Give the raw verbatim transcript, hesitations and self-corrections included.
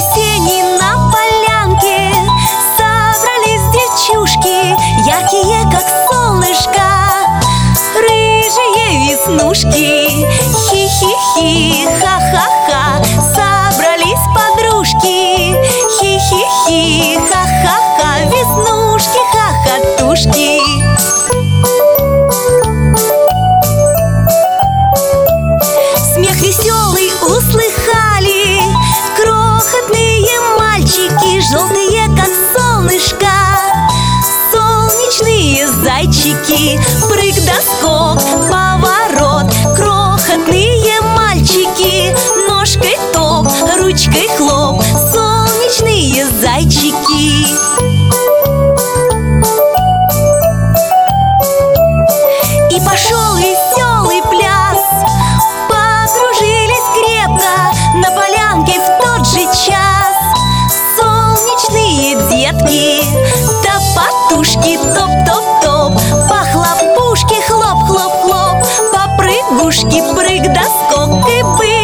воскресенье на полянке собрались девчушки, яркие, как солнышко, рыжие веснушки. Хи-хи-хи, ха-ха-ха, собрались подружки. Хи-хи-хи, ха-ха-ха, веснушки, хохотушки. Смех веселый услыхали крохотные мальчики, желтые, как солнышко, солнечные зайчики. Прыг-доскок, поворот, крохотные мальчики, ножкой топ, ручкой хлоп, солнечные зайчики. И пошел веселый пляс, подружились крепко на полянке в тот же час. Солнечные детки, топотушки, топ-топ-топ, по хлопушке, хлоп-хлоп-хлоп, по прыгушке, прыг-доскок и бы.